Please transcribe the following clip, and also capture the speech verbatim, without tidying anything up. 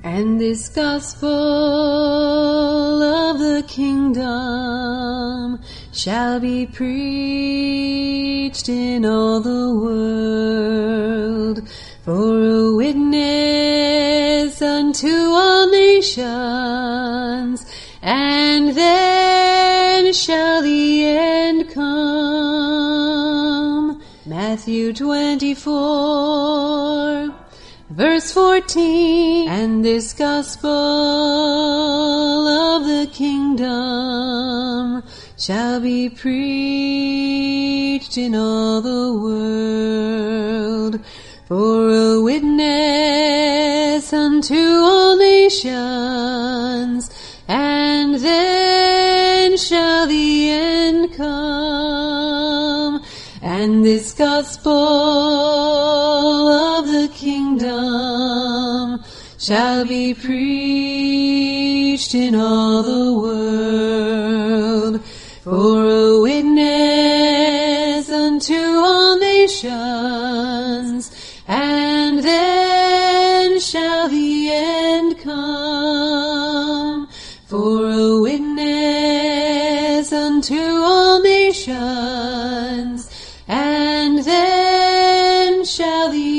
And this gospel of the kingdom shall be preached in all the world for a witness unto all nations, and then shall the end come. Matthew twenty-four, verse fourteen. And this gospel of the kingdom shall be preached in all the world for a witness unto all nations, and then shall the end come. And this gospel of the kingdom shall be preached in all the world for a witness unto all nations, and then shall the end come. For a witness unto all nations, and then shall the